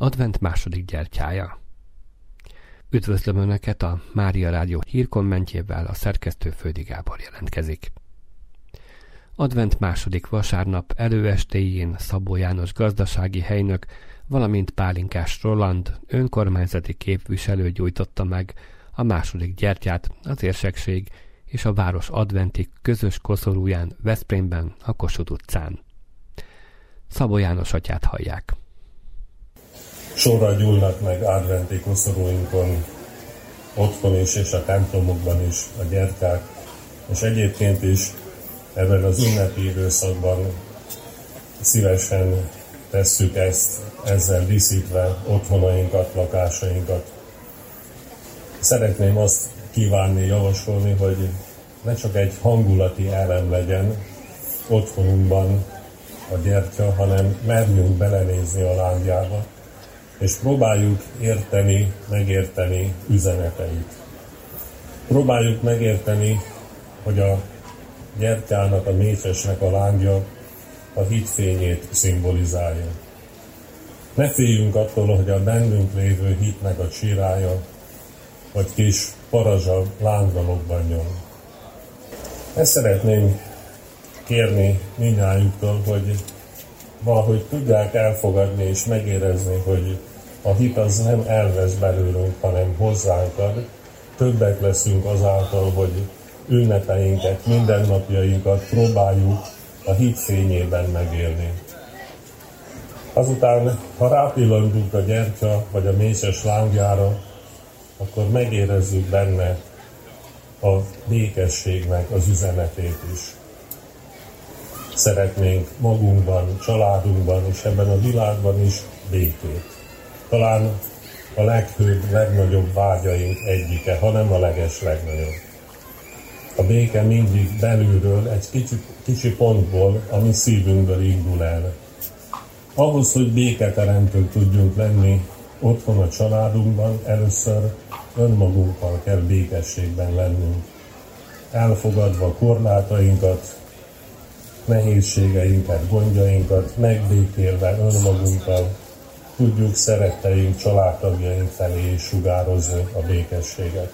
Advent második gyertyája. Üdvözlöm Önöket, a Mária Rádió hírkommentjével a szerkesztő Földi Gábor jelentkezik. Advent második vasárnap előestéjén Szabó János gazdasági helynök, valamint Pálinkás Roland önkormányzati képviselő gyújtotta meg a második gyertyát az Érsekség és a város adventi közös koszorúján Veszprémben, a Kossuth utcán. Szabó János atyát hallják. Sorra gyúlnak meg adventi koszorúinkon, otthon is és a templomokban is a gyertyák, és egyébként is ebben az ünnepi időszakban szívesen tesszük ezt, ezzel díszítve otthonainkat, lakásainkat. Szeretném azt kívánni, javasolni, hogy ne csak egy hangulati elem legyen otthonunkban a gyertya, hanem merjünk belenézni a lángjába, és próbáljuk érteni, megérteni üzeneteit. Próbáljuk megérteni, hogy a gyertyának, a mécsesnek a lángja a hitfényét szimbolizálja. Ne féljünk attól, hogy a bennünk lévő hitnek a csirája, vagy kis parazsa lángra lobbanjon. Ezt szeretném kérni mindnyájuktól, hogy valahogy tudják elfogadni és megérezni, hogy a hit az nem elvesz belőlünk, hanem hozzánk ad. Többek leszünk azáltal, hogy ünnepeinket, mindennapjainkat próbáljuk a hit fényében megélni. Azután, ha rápillantunk a gyertya vagy a mécses lángjára, akkor megérezzük benne a békességnek az üzenetét is. Szeretnénk magunkban, családunkban és ebben a világban is békét. Talán a leghőbb, legnagyobb vágyaink egyike, hanem a legnagyobb. A béke mindig belülről, egy kicsi pontból, a mi szívünkből indul el. Ahhoz, hogy béketeremtők tudjunk lenni otthon a családunkban, először önmagunkkal kell békességben lennünk. Elfogadva korlátainkat, nehézségeinket, gondjainkat, megbékélve önmagunkkal, tudjuk szeretteink, családtagjaink felé is sugározni a békességet.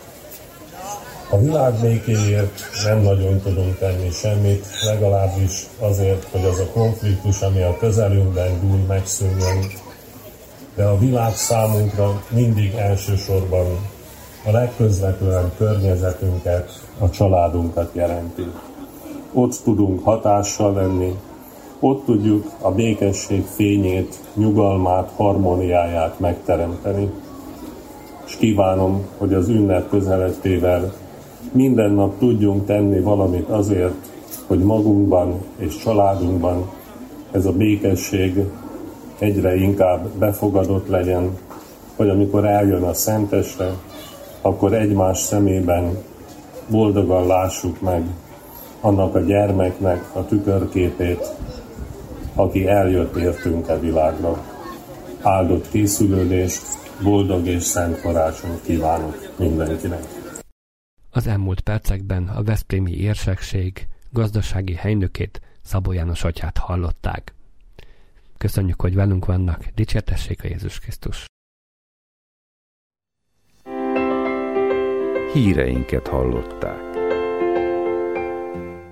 A világ békéért nem nagyon tudunk tenni semmit, legalábbis azért, hogy az a konfliktus, ami a közelünkben dúl, megszűnjön. De a világ számunkra mindig elsősorban a legközvetlenebb környezetünket, a családunkat jelenti. Ott tudunk hatással lenni, ott tudjuk a békesség fényét, nyugalmát, harmóniáját megteremteni. És kívánom, hogy az ünnep közelettével minden nap tudjunk tenni valamit azért, hogy magunkban és családunkban ez a békesség egyre inkább befogadott legyen, hogy amikor eljön a Szenteste, akkor egymás szemében boldogan lássuk meg annak a gyermeknek a tükörképét, aki eljött értünk a világra. Áldott készülődést, boldog és szent karácsonyt kívánok mindenkinek! Az elmúlt percekben a veszprémi Érsekség gazdasági helynökét, Szabó János atyát hallották. Köszönjük, hogy velünk vannak, dicsértessék a Jézus Krisztus! Híreinket hallották.